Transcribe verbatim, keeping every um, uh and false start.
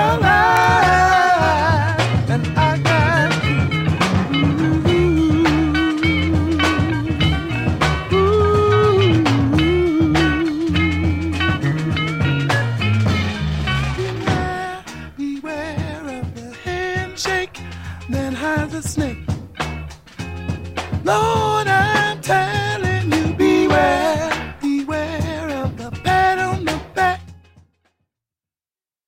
alive, and I got beware of the handshake that hides a snake. Lord,